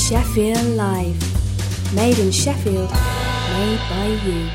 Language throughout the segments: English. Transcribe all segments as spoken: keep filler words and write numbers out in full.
Sheffield Live. Made in Sheffield, made by you.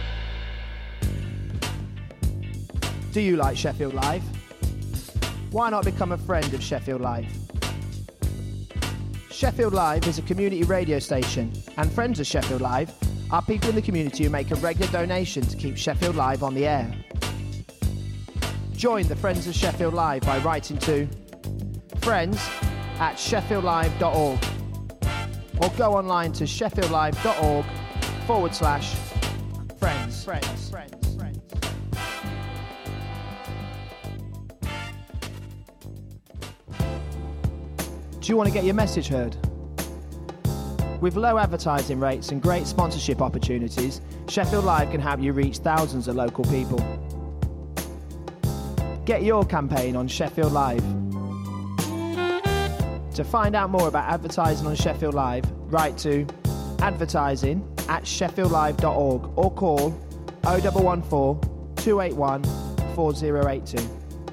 Do you like Sheffield Live? Why not become a friend of Sheffield Live? Sheffield Live is a community radio station, and friends of Sheffield Live are people in the community who make a regular donation to keep Sheffield Live on the air. Join the Friends of Sheffield Live by writing to friends at sheffield live dot org or go online to sheffield live dot org forward slash friends. Friends. Friends. Friends. Do you want to get your message heard? With low advertising rates and great sponsorship opportunities, Sheffield Live can help you reach thousands of local people. Get your campaign on Sheffield Live. To find out more about advertising on Sheffield Live, write to advertising at sheffield live dot org or call oh one one four, two eight one, four oh eight two.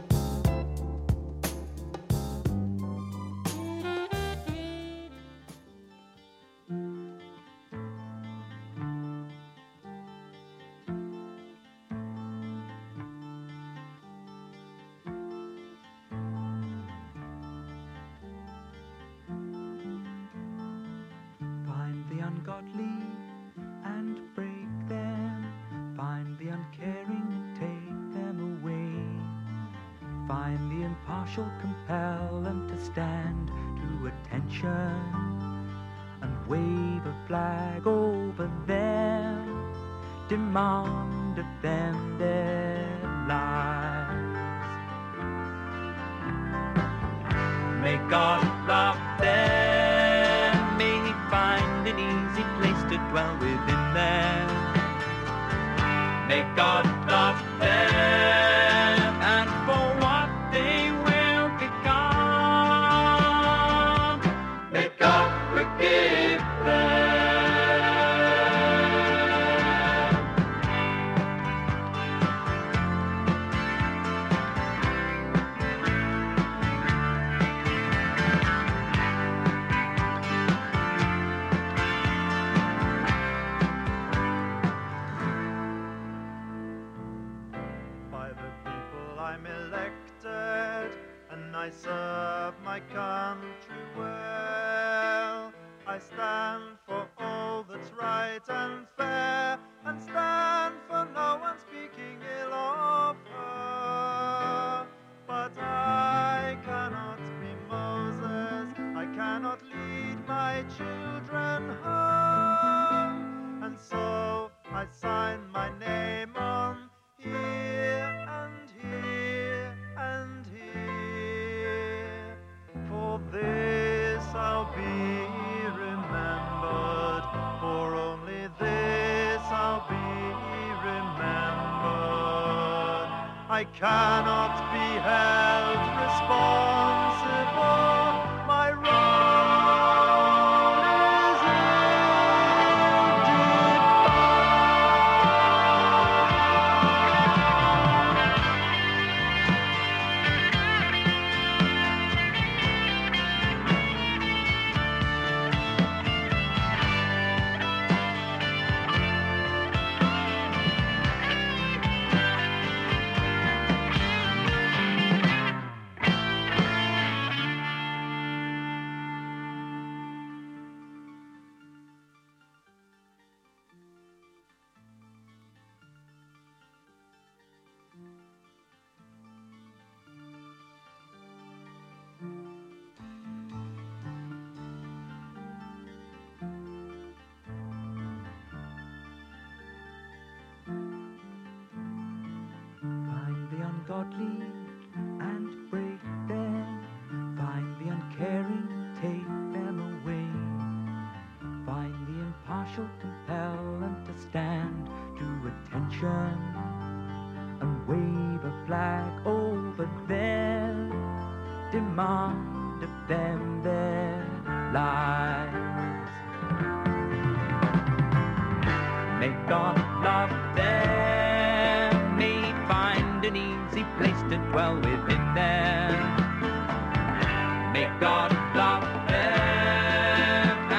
Demand of them their lives. May God love them, may He find an easy place to dwell within them. May God love them, and for what they will become, may God forgive them. I serve my country well. I stand for all that's right and fair, and stand for no one speaking ill of her. But I cannot be Moses, I cannot lead my children home, and so I sign my name on here and here and here. For this I'll be remembered, for only this I'll be remembered. I cannot be held responsible, my role is godly and break them, find the uncaring, take them away, find the impartial, compel them to stand to attention and wave a flag over them, demand of them their lives. May God love them, may He find an easy place to dwell within them. May God love them,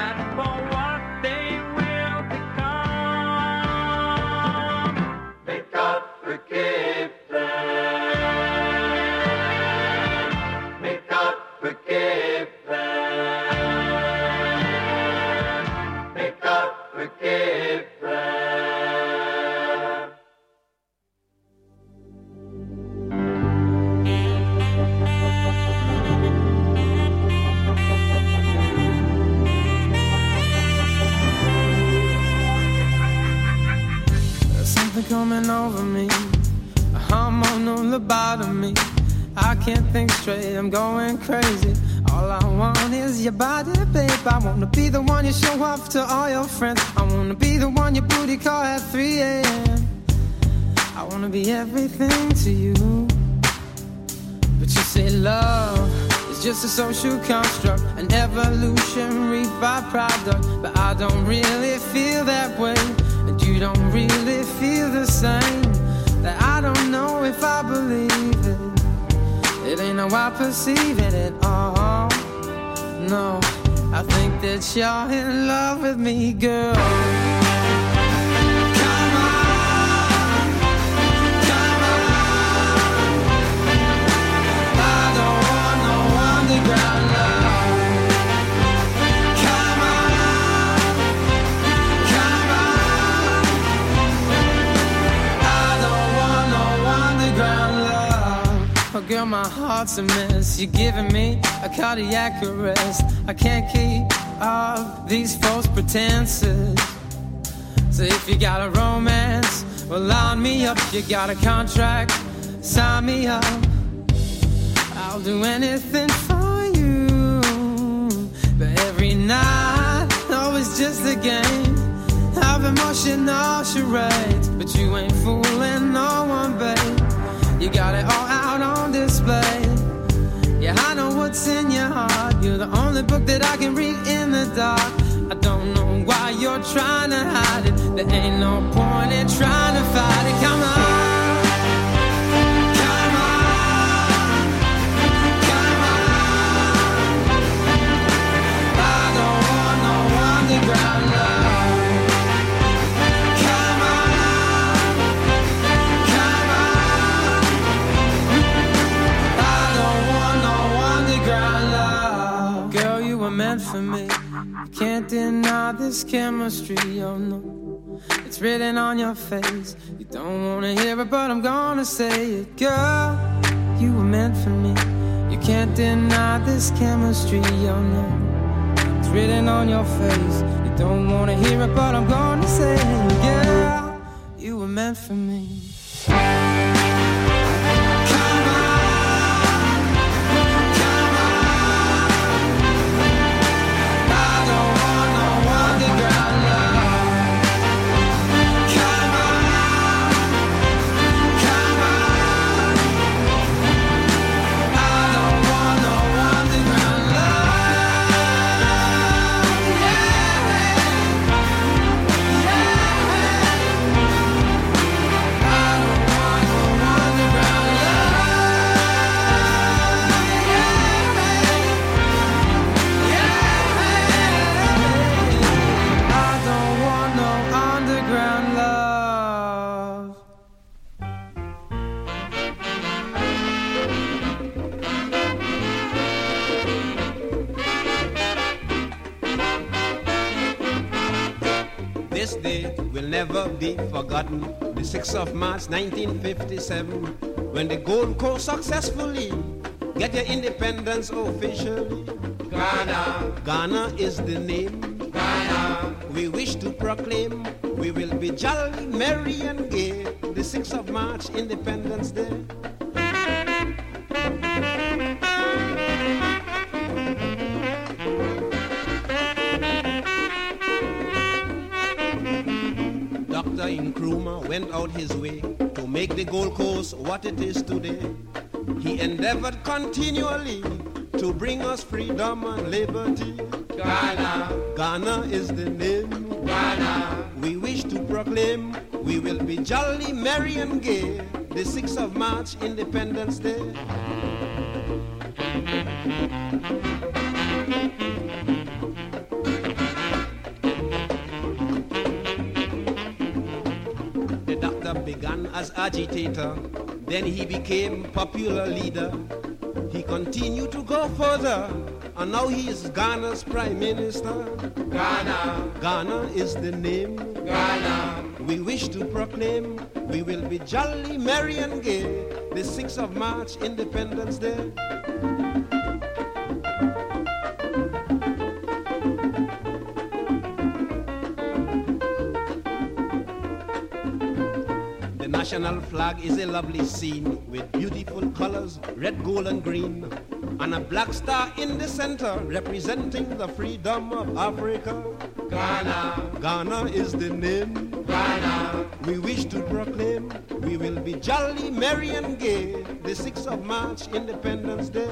coming over me. A hormonal lobotomy. I can't think straight, I'm going crazy. All I want is your body, babe. I wanna be the one you show off to all your friends. I wanna be the one your booty call at three a.m. I wanna be everything to you. But you say love is just a social construct, an evolutionary byproduct. But I don't really feel that way, and you don't really feel the same. That I don't know if I believe it. It ain't how I perceive it at all. No, I think that you're in love with me, girl. Come on, come on. I don't want no underground love. Come on, come on. I don't want no underground love. Oh girl, my heart's a mess. You're giving me a cardiac arrest. I can't keep up these false pretenses. So if you got a romance, well line me up. You got a contract, sign me up. I'll do anything for you. But every night, always just a game of emotional charades. But you ain't fooling no one, babe. You got it all out on display. Yeah, I know what's in your heart. You're the only book that I can read in the dark. I don't know why you're trying to hide it. There ain't no point in trying to fight it. Come on, come on, come on. I don't want no underground love. Come on, come on. I don't want no underground love. Girl, you were meant for me. You can't deny this chemistry, oh no. It's written on your face. You don't wanna hear it, but I'm gonna say it. Girl, you were meant for me. You can't deny this chemistry, oh no. It's written on your face. You don't wanna hear it, but I'm gonna say it. Girl, you were meant for me. This day will never be forgotten. The sixth of March nineteen fifty-seven, when the Gold Coast successfully get their independence officially. Ghana, Ghana is the name. Ghana, we wish to proclaim we will be jolly, merry and gay. The sixth of March, Independence Day. Doctor Nkrumah went out his way to make the Gold Coast what it is today. He endeavored continually to bring us freedom and liberty. Ghana, Ghana is the name. Ghana, we wish to proclaim we will be jolly, merry and gay. The sixth of March, Independence Day. Began as agitator, then he became popular leader. He continued to go further, and now he is Ghana's prime minister. Ghana, Ghana is the name. Ghana, we wish to proclaim we will be jolly, merry and gay. The sixth of March, Independence Day. national flag is a lovely scene with beautiful colors, red, gold, and green, and a black star in the center representing the freedom of Africa. Ghana, Ghana is the name. Ghana, we wish to proclaim we will be jolly, merry, and gay the sixth of March, Independence Day.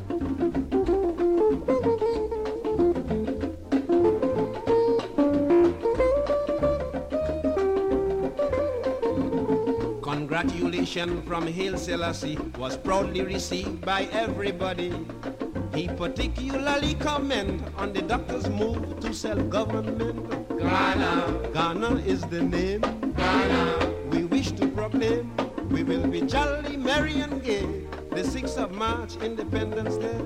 Congratulations from Haile Selassie was proudly received by everybody. He particularly commented on the doctor's move to self-government. Ghana, Ghana is the name. Ghana, we wish to proclaim we will be jolly, merry, and gay the sixth of March, Independence Day.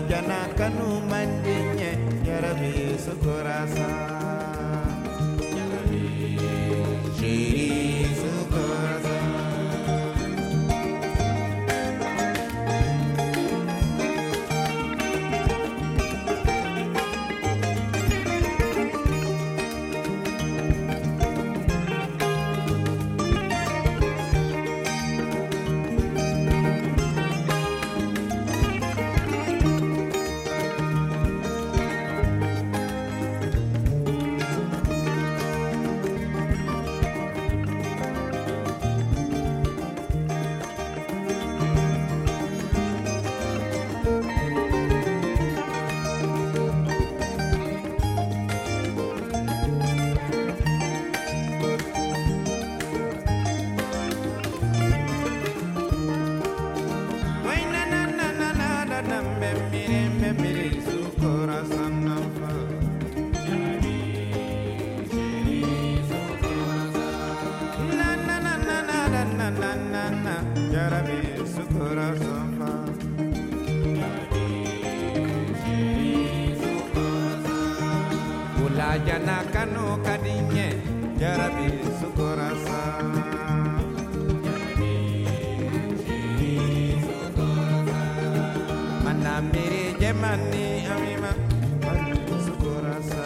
jana kanu mandinye yarabi sukurasa yarabi shiri sukurasa jana kanu kadinye jarabi sukurasa mana miri jemani amima sukurasa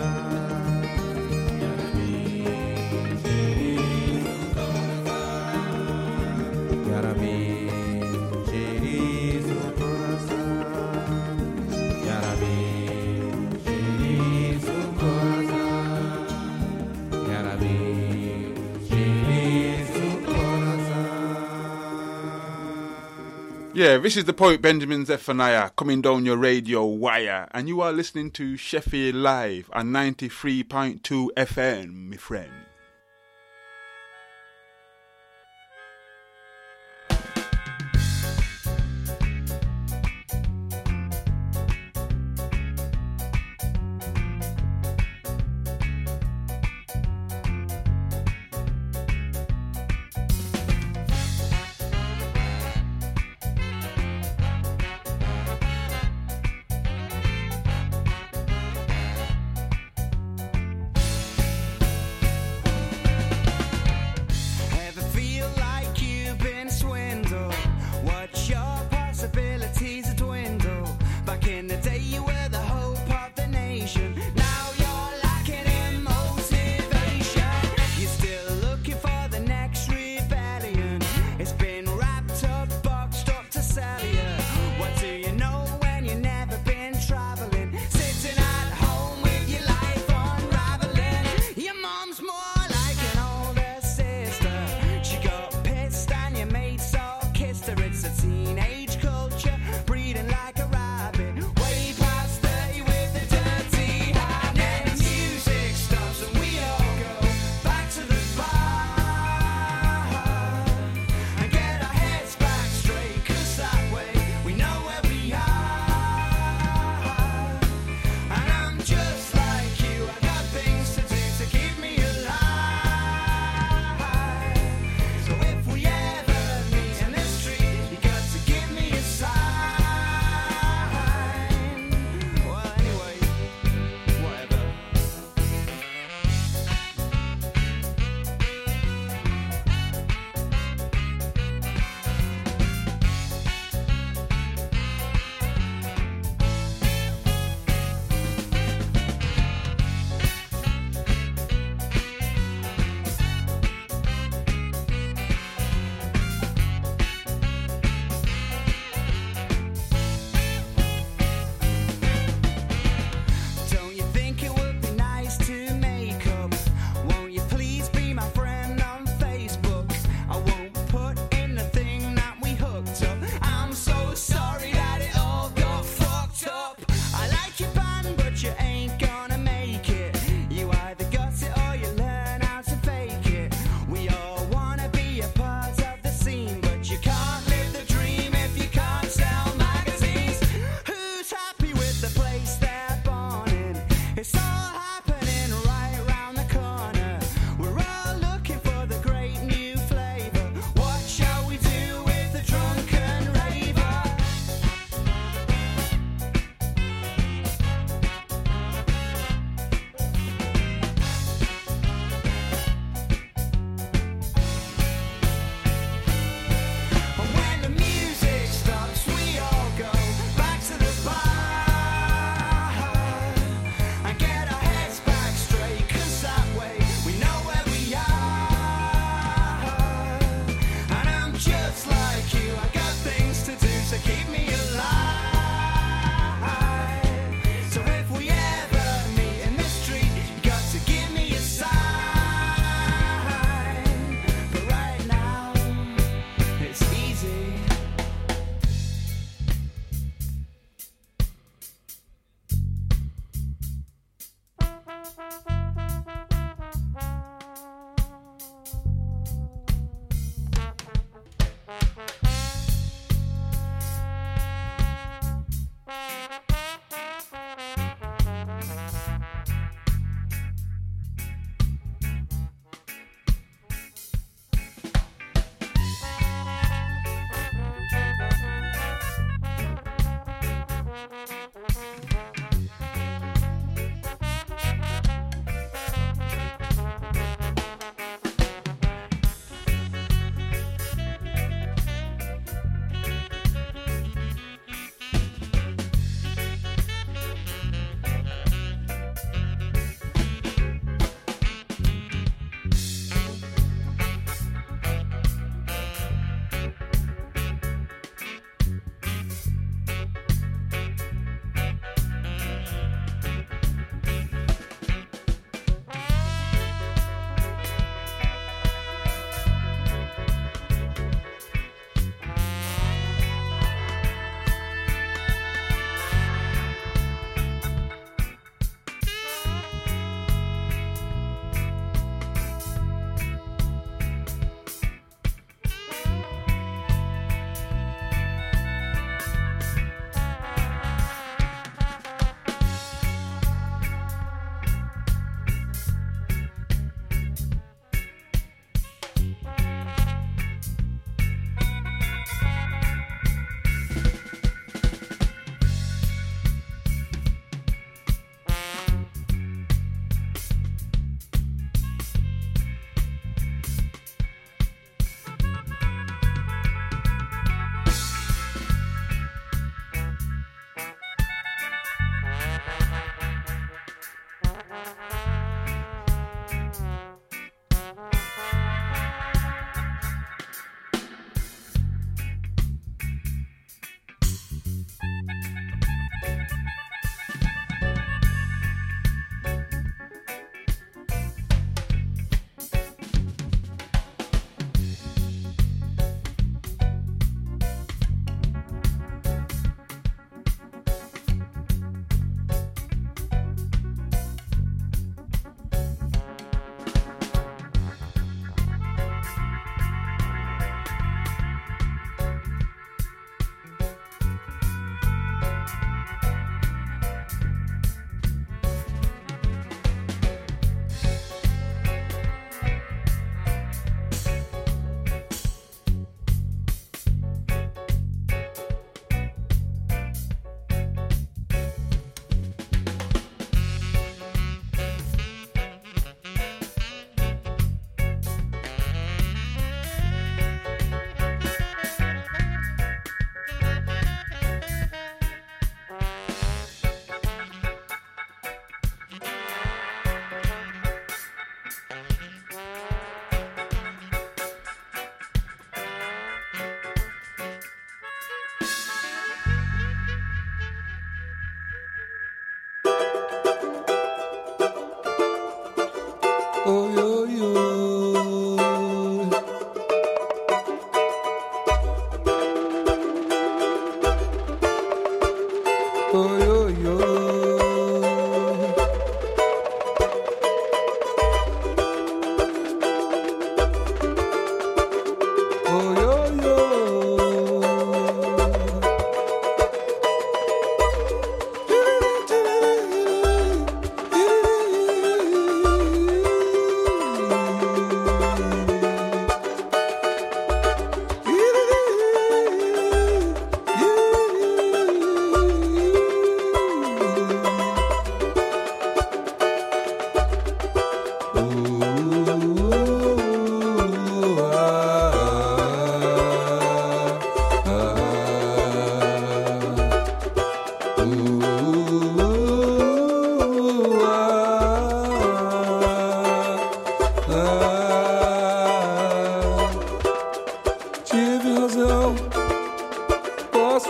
jarabi shiri sukurasa jarabi Yeah, this is the poet Benjamin Zephaniah coming down your radio wire, and you are listening to Sheffield Live on ninety-three point two F M, my friend.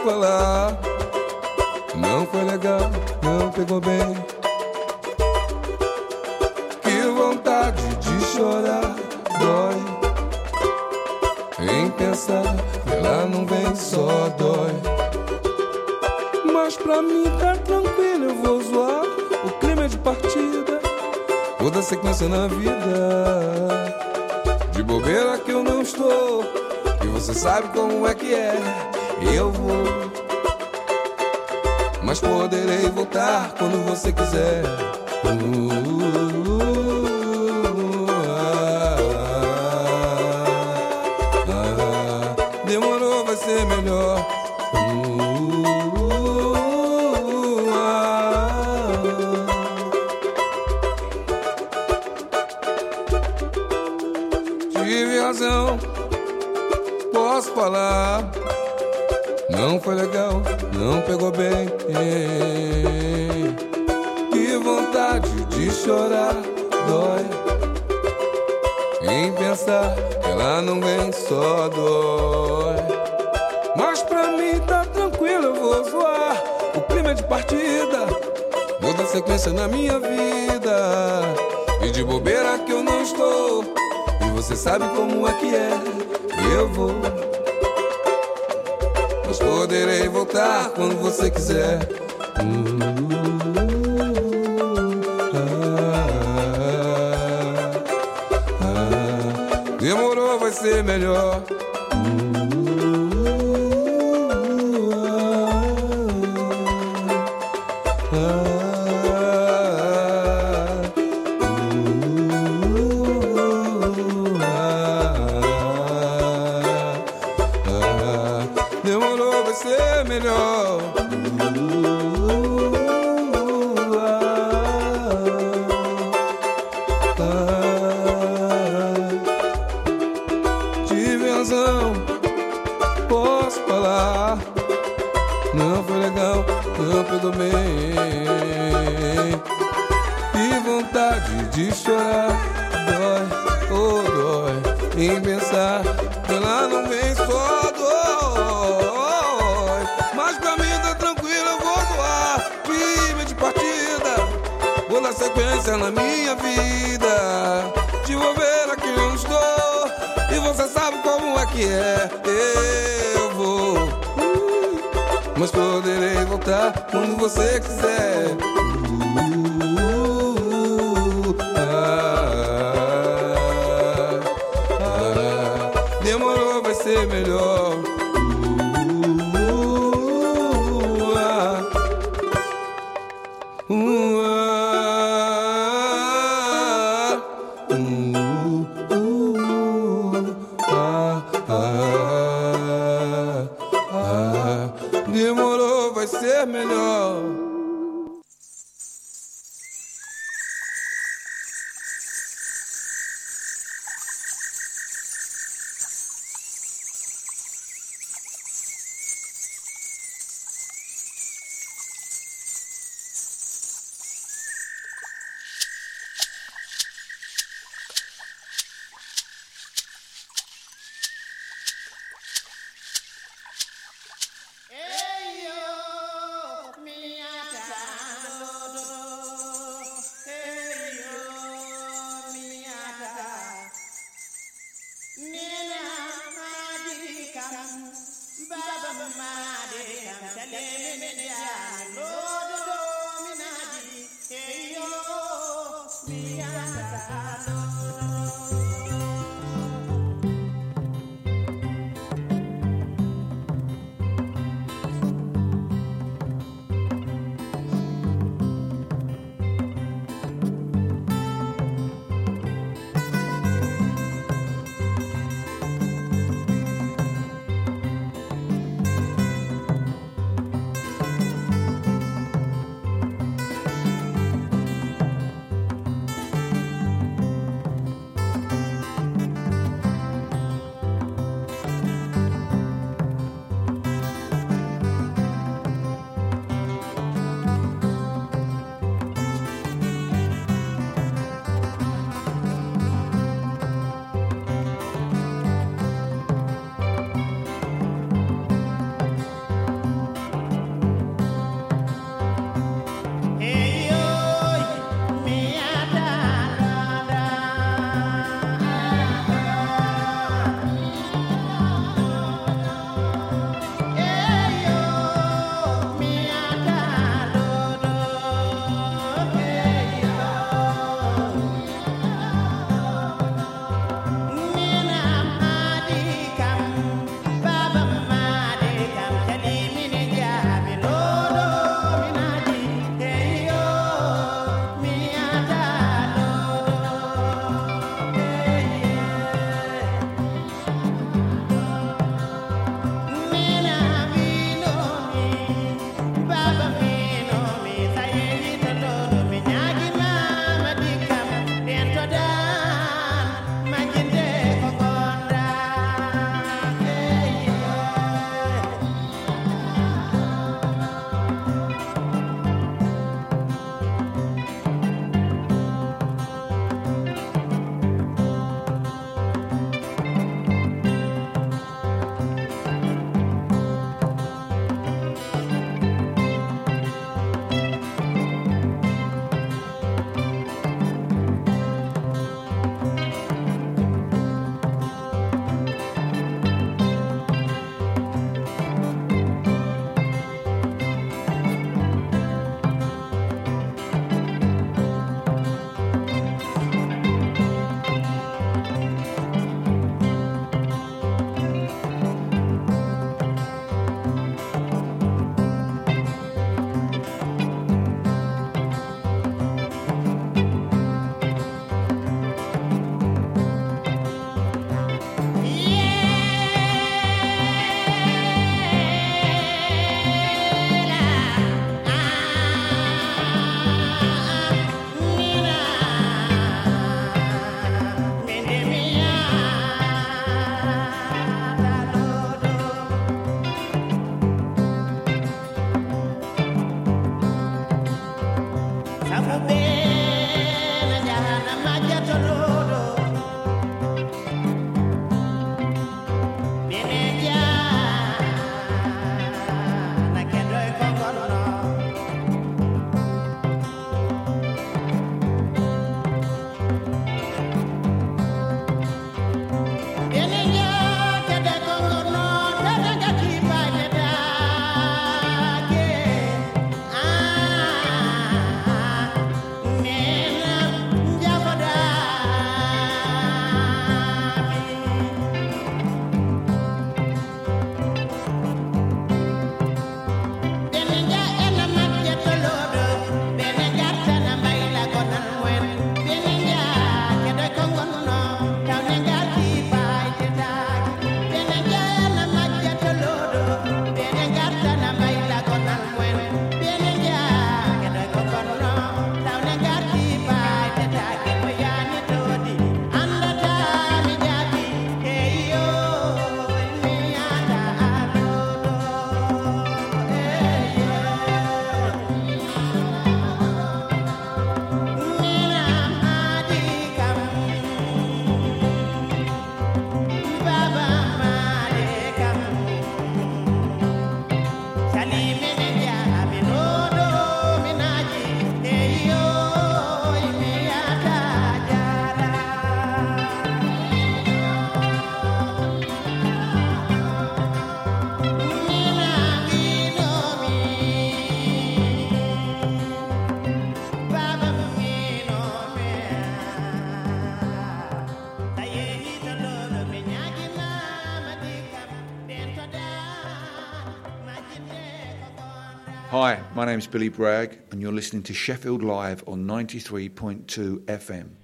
falar. Não foi legal, não pegou bem. Que vontade de chorar, dói. Em pensar que ela não vem, só dói. Mas pra mim tá tranquilo, eu vou zoar. O clima é de partida, vou dar sequência na vida. De bobeira que eu não estou, e você sabe como é que é. Eu vou, mas poderei voltar quando você quiser. uh, uh, uh, ah, ah, ah. Demorou, vai ser melhor. uh, uh, ah. Tive razão, posso falar. Não foi legal, não pegou bem. Que vontade de chorar, dói. Em pensar que ela não vem, só dói. Mas pra mim tá tranquilo, eu vou zoar. O clima é de partida, vou dar sequência na minha vida. E de bobeira que eu não estou, e você sabe como é que é. Eu vou, mas poderei voltar quando você quiser. uh, ah, ah, ah. Demorou, vai ser melhor. uh, Demorou, vai ser melhor. Tive razão, posso falar. Não foi legal, não pegou bem. E vontade de chorar, dói, oh dói. Em pensar que ela não vem, só dói. Mas pra mim tá tranquilo, eu vou zoar. Clima de partida, vou dar sequência na minha vida. De bobeira que eu estou, e você sabe como é que é. Eu vou, mas poderei voltar quando você quiser. uh, ah, ah. Demorou, vai ser melhor. uh, ah, uh, ah, uh, uh, ah, ah, ah. Demorou, vai ser melhor. Hi, my name's Billy Bragg, and you're listening to Sheffield Live on ninety-three point two F M.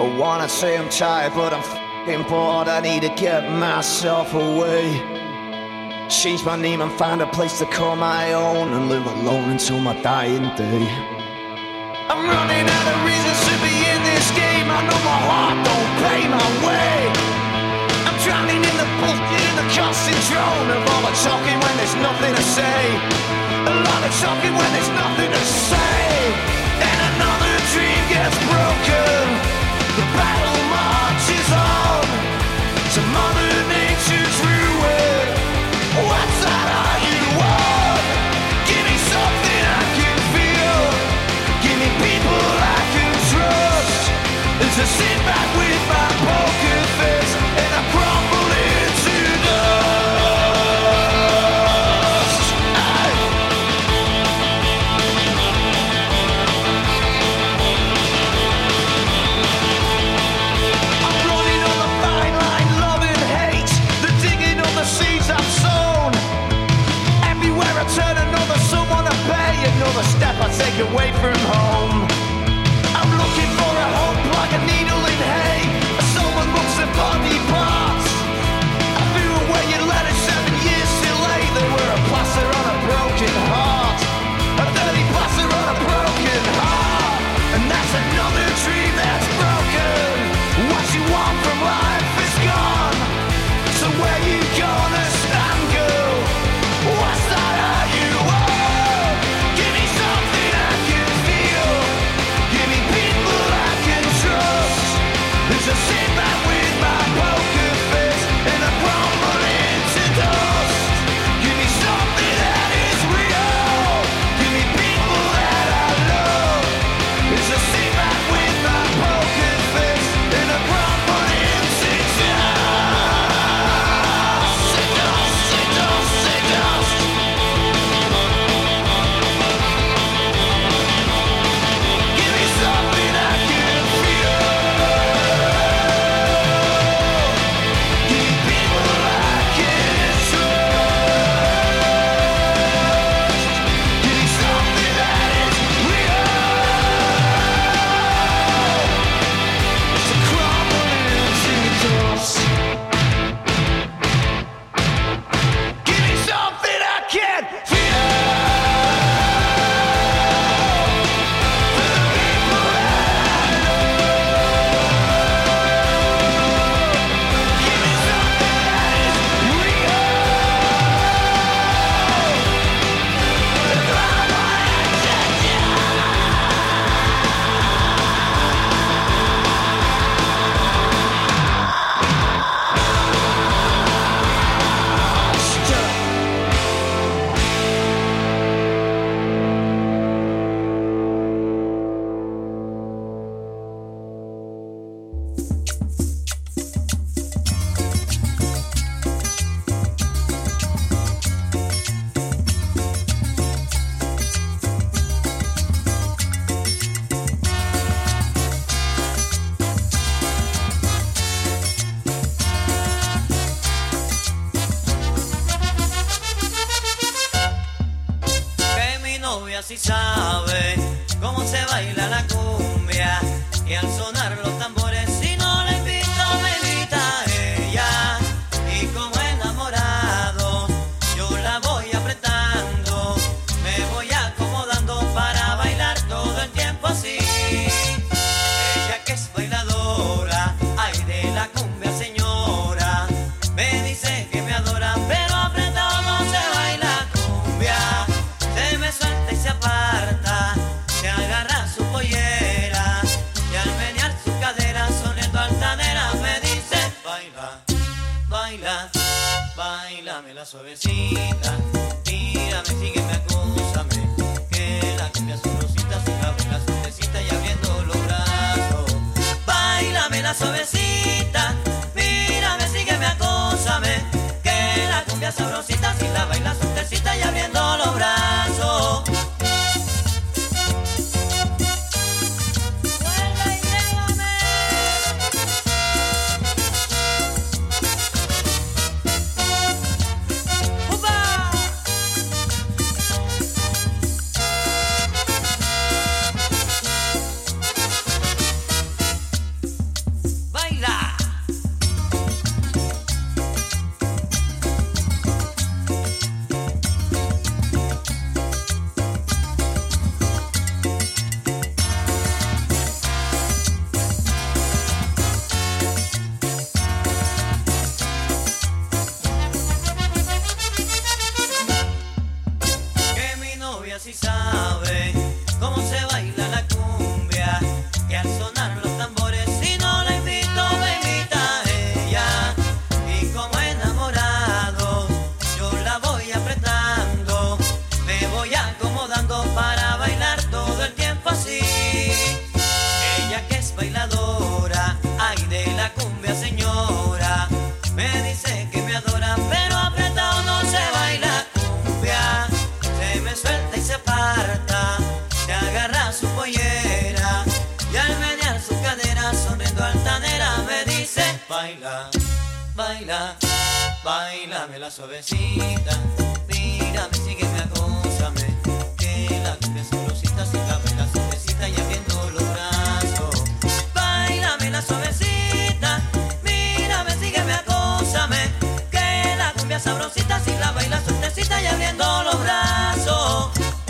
I wanna say I'm tired, but I'm f***ing bored. I need to get myself away. Change my name and find a place to call my own, and live alone until my dying day. I'm running out of reasons to be in this game. I know my heart don't pay my way. I'm drowning in the bullshit and the constant drone of all the talking when there's nothing to say. A lot of talking when there's nothing to say. And another dream gets broken. The battle marches on to Mother Nature's ruin. What's that all you want? Give me something I can feel. Give me people I can trust. And to sit back with my poker face and I crumble into dust. Aye. I'm running on the fine line, love and hate. The digging of the seeds I've sown. Everywhere I turn, another someone to pay. Another step I take away from home. I'm looking for a hope like a needle in hay. Someone looks at body parts. I threw away your letter seven years too late. They were a plaster on a broken heart. A dirty plaster on a broken heart. And that's another dream that's broken. What you want from life is gone. So where you gonna stand, girl? What's that all you want? Give me something I can feel. Give me people I can trust. There's a sit back with my poker face and I crumble into dust. Give me something that is real. Give me people that I love. There's a sit back with my poker face and I crumble into dust. Say dust, say dust, say dust. Give me something I can feel. Give me people I can trust. Give me something that is real. To crumble into dust. Give me something I can feel. For the people that I love. Give me something that is real. To crumble into dust. Que mi novia sí sabe cómo se baila la cumbia y al sonar los tambores si no la invito me invita ella y como enamorado yo la voy apretando, me voy acomodando para bailar todo el tiempo así. Ella que es bailadora, ay de la cumbia señora, me dice que me adora pero apretado no se baila cumbia. Se me suelta y se aparta, se agarra su pollera y al menear su cadera sonando altanera me dice baila, baila, bailame la suavecita, mírame, sígueme, acúsame, que la cumbia sabrosita se abre la suavecita y abriendo los brazos. Bailame la suavecita, mírame, sígueme, acúsame, que la cumbia sabrosita si la baila suavecita y abriendo los brazos. Vuelve y llévame. ¡Upa! si sabe cómo se baila la cumbia, que al sonar los tambores, si no la invito, me invita a ella. Y como enamorado, yo la voy apretando, me voy acomodando para bailar todo el tiempo así. Ella que es bailadora, ay de la cumbia señora, me dice que me adora, pero apretado no se baila cumbia. Se me suelta y se aparta, se agarra su pollera y al menear su cadera, sonriendo altanera, me dice: baila, baila, bailame la suavecita, mírame, sígueme, acósame, que la cumbia sabrosita, si la baila suavecita y abriendo los brazos. Bailame la suavecita, mírame, sígueme, acósame, que la cumbia sabrosita, si la baila suavecita y abriendo los brazos.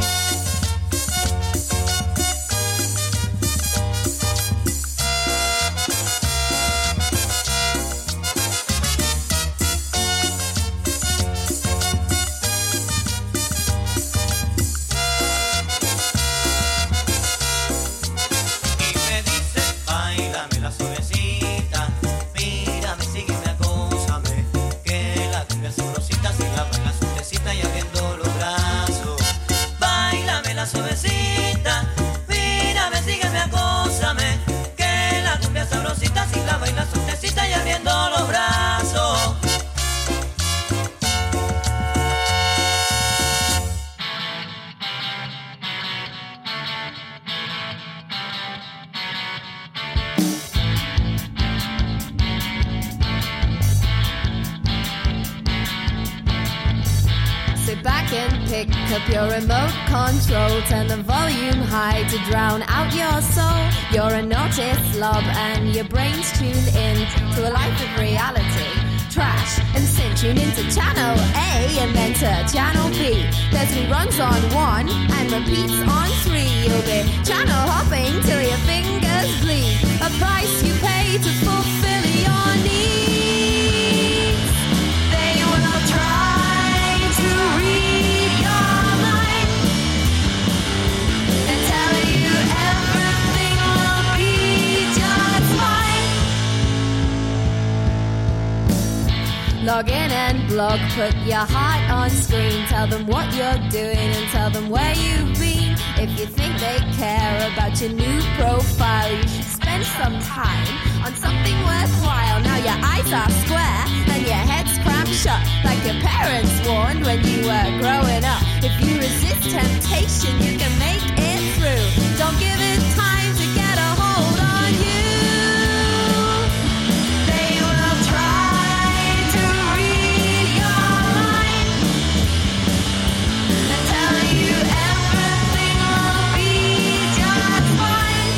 Suavecita, mírame, sígueme, acósame, que la cumbia sabrosita, si la baila suavecita y abriendo los brazos. Sit back and pick up your remote control, turn the volume high to drown out your soul. You're a naughty slob and your brain's tuned in to a life of reality. Trash and sin, tune into channel A and then to channel B. There's reruns on one and repeats on three. You'll be channel hopping till your fingers bleed. A price you pay to fulfill your needs. They will try to read your mind and tell you everything will be just fine. Log in and blog, put your heart on screen. Tell them what you're doing and tell them where you've been. If you think they care about your new profile, you should spend some time on something worthwhile. Now your eyes are square and your head's cramped shut, like your parents warned when you were growing up. If you resist temptation, you can make it through. Don't give it time to get a hold on you. They will try to read your mind and tell you everything will be just fine.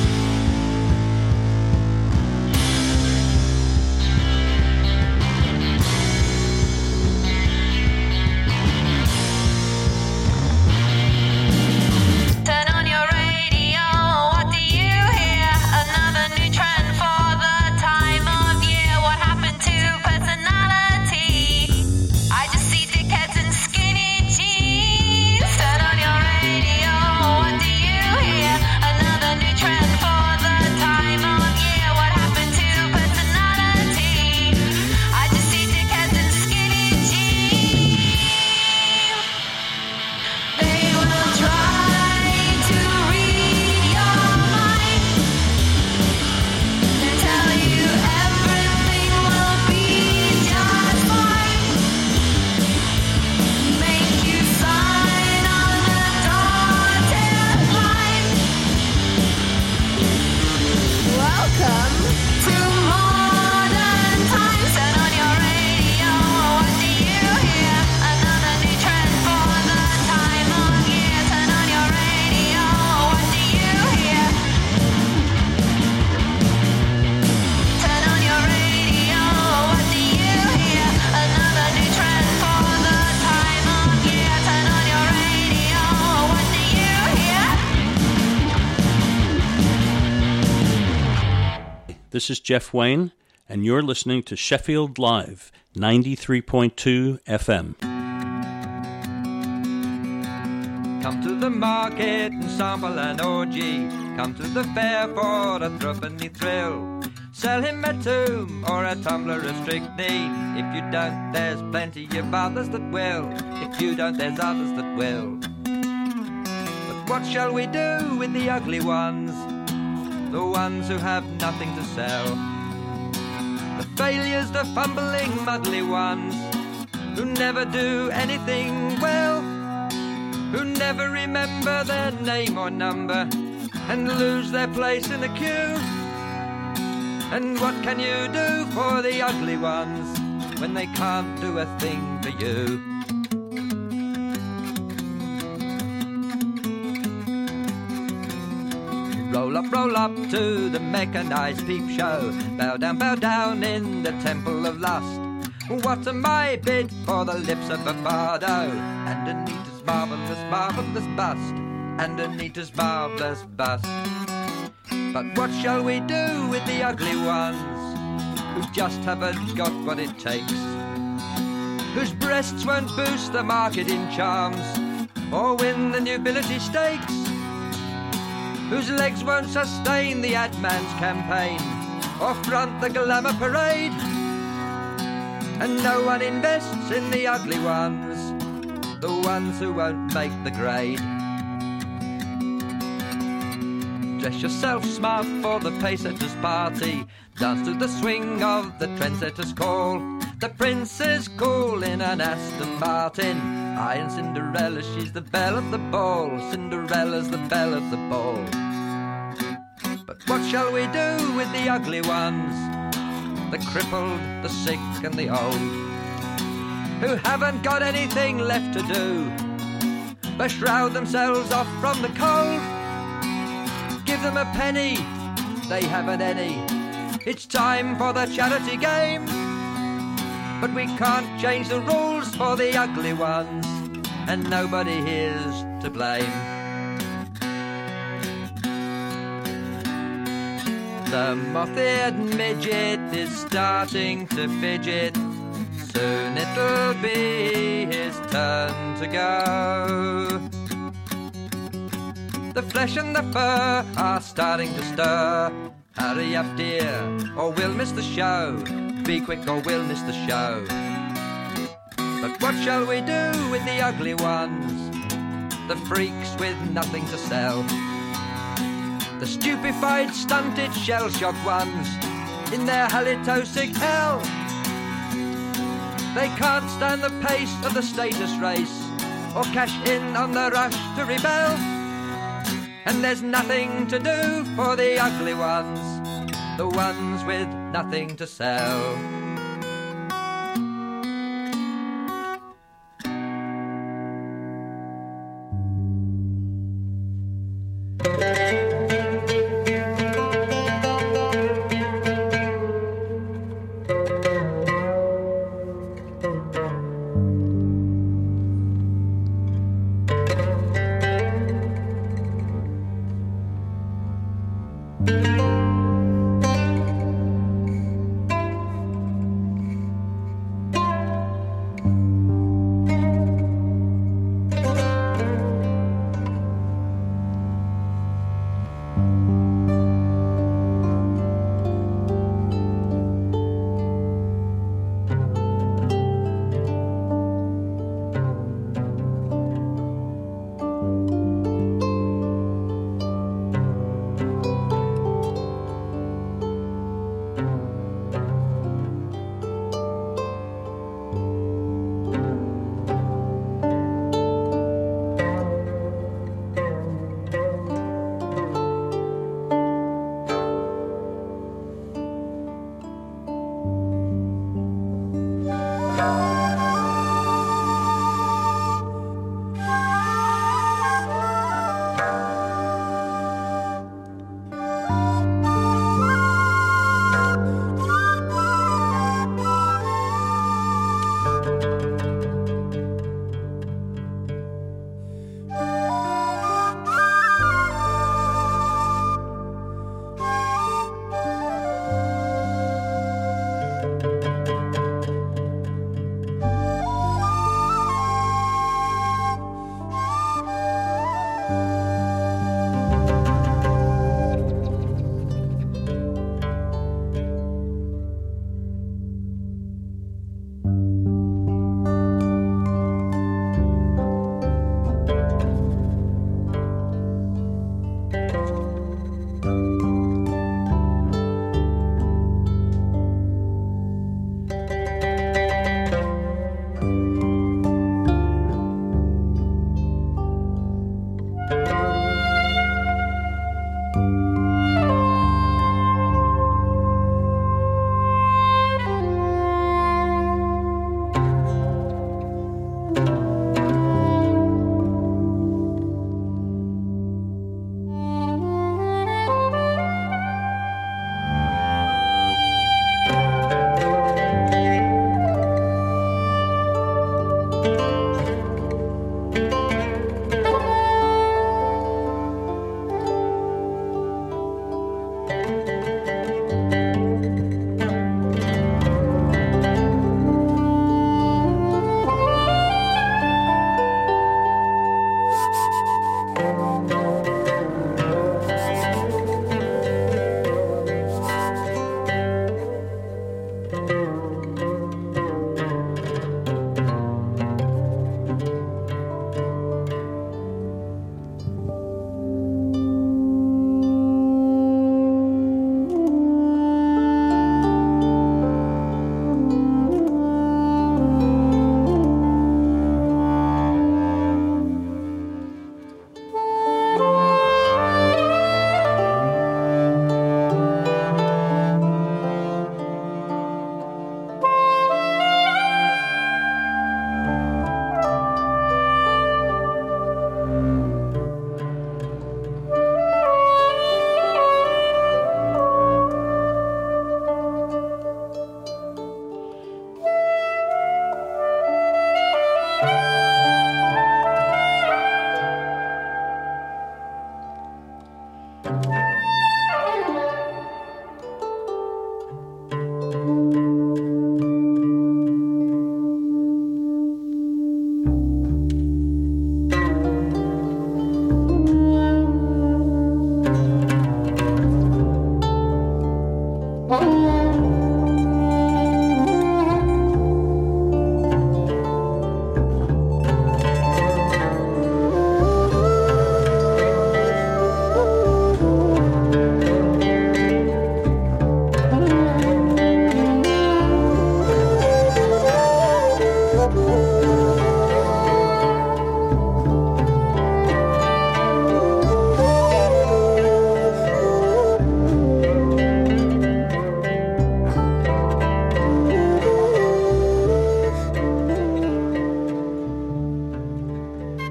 Turn on your radio, what do you hear? Another new trend for the time of year. What happened to personality? I just see dickheads in skinny jeans. Turn on your radio, what do you hear? Another new trend for the time of year. What happened to personality? I just see dickheads in skinny jeans. They will try to read your mind and tell you everything will be just fine. Make you sign on the dotted line. Welcome to modern times. Turn on your radio, what do you hear? Another new trend for the time of year. Turn on your radio, what do you hear? Turn on your radio, what do you hear? Another new trend for the time of year. Turn on your radio, what do you hear? This is Jeff Wayne, and you're listening to Sheffield Live, ninety-three point two F M. Come to the market and sample an orgy. Come to the fair for a threepenny thrill. Sell him a tomb or a tumbler of strychnine. If you don't, there's plenty of others that will. If you don't, there's others that will. But what shall we do with the ugly ones? The ones who have nothing to sell. The failures, the fumbling, muddly ones, who never do anything well, who never remember their name or number and lose their place in the queue. And what can you do for the ugly ones when they can't do a thing for you? Roll up, roll up to the mechanized peep show. Bow down, bow down in the temple of lust. What am I bid for the lips of a bardo? And Anita's marvellous, marvellous bust. And Anita's marvellous bust. But what shall we do with the ugly ones who just haven't got what it takes? Whose breasts won't boost the marketing charms or win the nobility stakes? Whose legs won't sustain the ad man's campaign or front the glamour parade? And no one invests in the ugly ones, the ones who won't make the grade. Dress yourself smart for the pacesetter's party. Dance to the swing of the trendsetter's call. The prince is cool in an Aston Martin. I and Cinderella, she's the belle of the ball. Cinderella's the belle of the ball. But what shall we do with the ugly ones? The crippled, the sick and the old, who haven't got anything left to do but shroud themselves off from the cold. Give them a penny, they haven't any. It's time for the charity game. But we can't change the rules for the ugly ones, and nobody here's to blame. The moth-eared midget is starting to fidget. Soon it'll be his turn to go. The flesh and the fur are starting to stir. Hurry up, dear, or we'll miss the show. Be quick or we'll miss the show. But what shall we do with the ugly ones? The freaks with nothing to sell. The stupefied, stunted, shell-shocked ones in their halitosis hell. They can't stand the pace of the status race or cash in on the rush to rebel. And there's nothing to do for the ugly ones, the ones with nothing to sell.